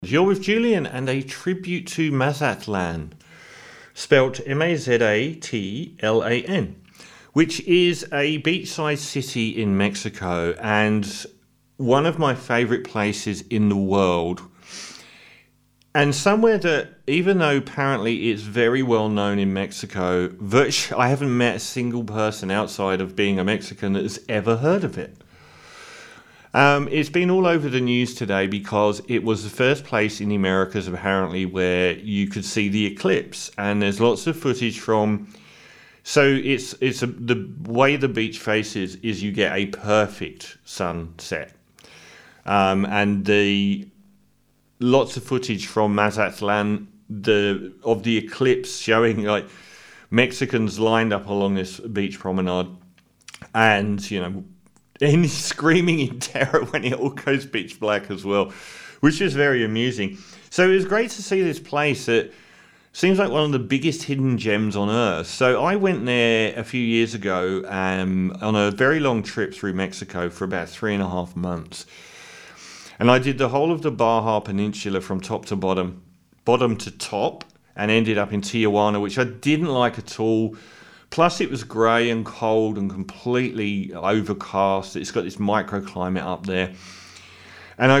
You're with Julian and a tribute to Mazatlan, spelt Mazatlan, which is a beachside city in Mexico and one of my favorite places in the world. And somewhere that, even though apparently it's very well known in Mexico, virtually I haven't met a single person outside of being a Mexican that has ever heard of it. It's been all over the news today because it was the first place in the Americas apparently where you could see the eclipse, and there's lots of footage from. So the way the beach faces is you get a perfect sunset, and the lots of footage from Mazatlan of the eclipse showing like Mexicans lined up along this beach promenade, and and screaming in terror when it all goes pitch black as well, which is very amusing. So it was great to see this place that seems like one of the biggest hidden gems on Earth. So I went there a few years ago on a very long trip through Mexico for about 3.5 months. And I did the whole of the Baja Peninsula from top to bottom to top, and ended up in Tijuana, which I didn't like at all. Plus, it was grey and cold and completely overcast. It's got this microclimate up there. And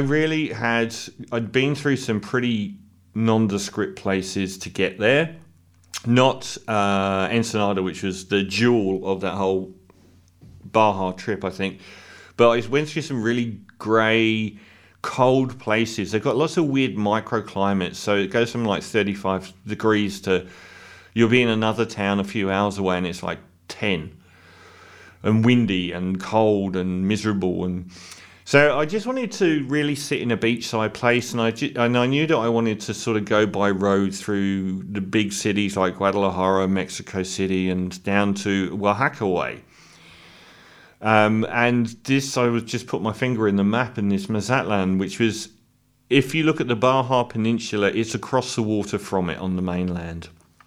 I'd been through some pretty nondescript places to get there. Not Ensenada, which was the jewel of that whole Baja trip, I think. But I went through some really grey, cold places. They've got lots of weird microclimates. So it goes from like 35 degrees to... You'll be in another town a few hours away and it's like 10 and windy and cold and miserable. And so I just wanted to really sit in a beachside place, and I knew that I wanted to sort of go by road through the big cities like Guadalajara, Mexico City, and down to Oaxaca way. And this, I would just put my finger in the map, and this Mazatlan, which was, if you look at the Baja Peninsula, it's across the water from it on the mainland.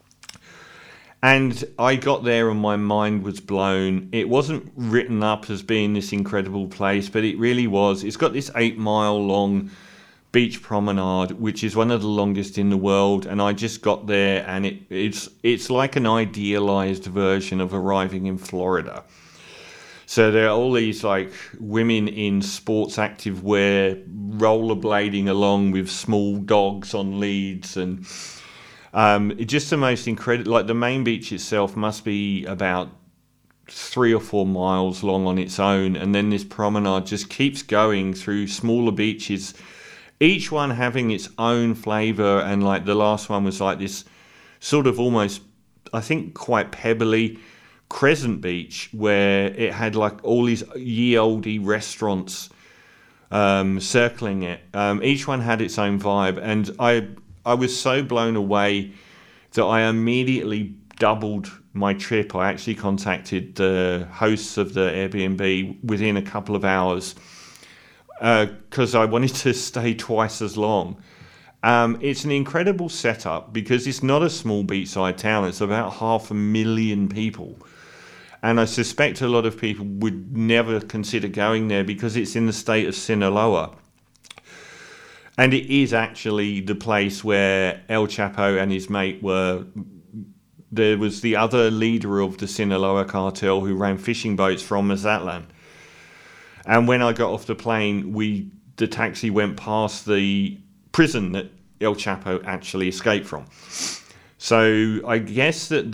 And I got there and my mind was blown. It wasn't written up as being this incredible place, but it really was. It's got this 8-mile long beach promenade, which is one of the longest in the world. And I just got there, and it's like an idealized version of arriving in Florida. So there are all these like women in sports active wear rollerblading along with small dogs on leads, and it's just the most incredible. Like the main beach itself must be about 3 or 4 miles long on its own, and then this promenade just keeps going through smaller beaches, each one having its own flavor. And like the last one was like this sort of almost, I think, quite pebbly crescent beach where it had like all these ye olde restaurants circling it. Each one had its own vibe, and I was so blown away that I immediately doubled my trip. I actually contacted the hosts of the Airbnb within a couple of hours because I wanted to stay twice as long. It's an incredible setup because it's not a small beachside town. It's about 500,000 people. And I suspect a lot of people would never consider going there because it's in the state of Sinaloa. And it is actually the place where El Chapo and his mate were. There was the other leader of the Sinaloa cartel who ran fishing boats from Mazatlan. And when I got off the plane, the taxi went past the prison that El Chapo actually escaped from. So I guess that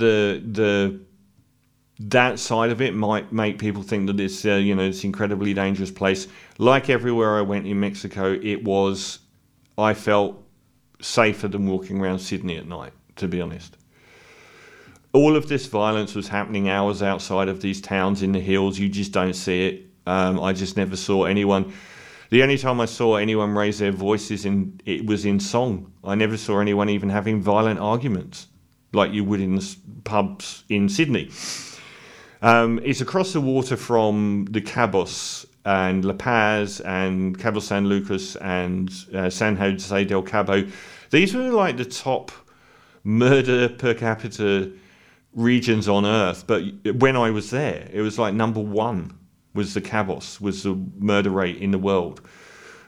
that side of it might make people think that it's this incredibly dangerous place. Like everywhere I went in Mexico, I felt safer than walking around Sydney at night, to be honest. All of this violence was happening hours outside of these towns in the hills. You just don't see it. I just never saw anyone. The only time I saw anyone raise their voices, it was in song. I never saw anyone even having violent arguments like you would in the pubs in Sydney. It's across the water from the Cabos and La Paz and Cabo San Lucas and San Jose del Cabo. These were like the top murder per capita regions on Earth. But when I was there, it was like number one was the Cabos, was the murder rate in the world.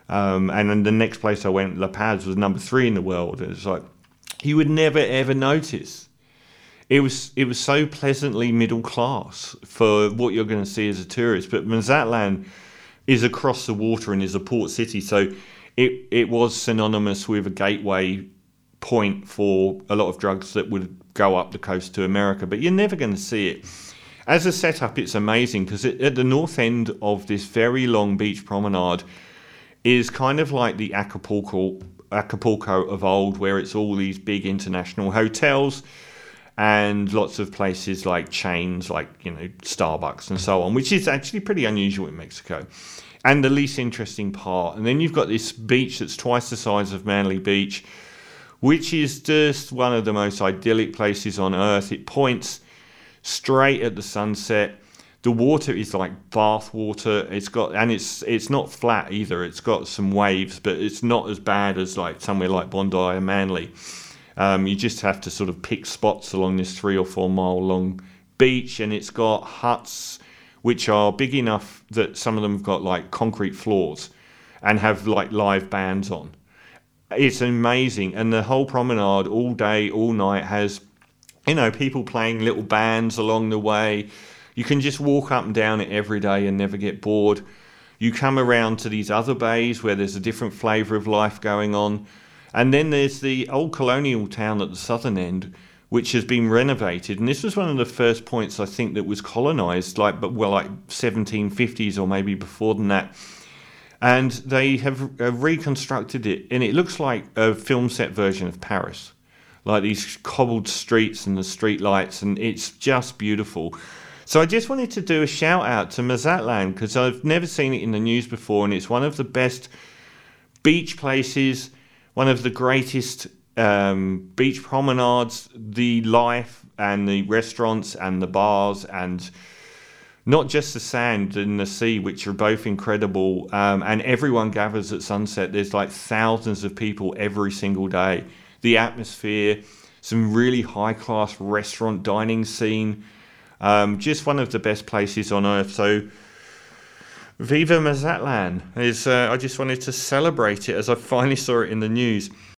And then the next place I went, La Paz, was number 3 in the world. It's like you would never ever notice. It was so pleasantly middle class for what you're going to see as a tourist. But Mazatlan is across the water and is a port city, so it was synonymous with a gateway point for a lot of drugs that would go up the coast to America. But you're never going to see it. As a setup, it's amazing because at the north end of this very long beach promenade is kind of like the Acapulco of old, where it's all these big international hotels and lots of places like chains like, Starbucks and so on, which is actually pretty unusual in Mexico. And the least interesting part. And then you've got this beach that's twice the size of Manly Beach, which is just one of the most idyllic places on earth. It points straight at the sunset. The water is like bath water. It's not flat either. It's got some waves, but it's not as bad as like somewhere like Bondi or Manly. You just have to sort of pick spots along this 3 or 4 mile long beach, and it's got huts which are big enough that some of them have got like concrete floors and have like live bands on. It's amazing, and the whole promenade all day, all night has, people playing little bands along the way. You can just walk up and down it every day and never get bored. You come around to these other bays where there's a different flavour of life going on. And then there's the old colonial town at the southern end, which has been renovated. And this was one of the first points, I think, that was colonised, like 1750s or maybe before than that. And they have reconstructed it, and it looks like a film set version of Paris. Like these cobbled streets and the street lights, and it's just beautiful. So I just wanted to do a shout out to Mazatlan because I've never seen it in the news before, and it's one of the best beach places, one of the greatest beach promenades, the life and the restaurants and the bars, and not just the sand and the sea, which are both incredible. And everyone gathers at sunset. There's like thousands of people every single day. The atmosphere, some really high class restaurant dining scene. Just one of the best places on earth. So, Viva Mazatlan! I just wanted to celebrate it as I finally saw it in the news.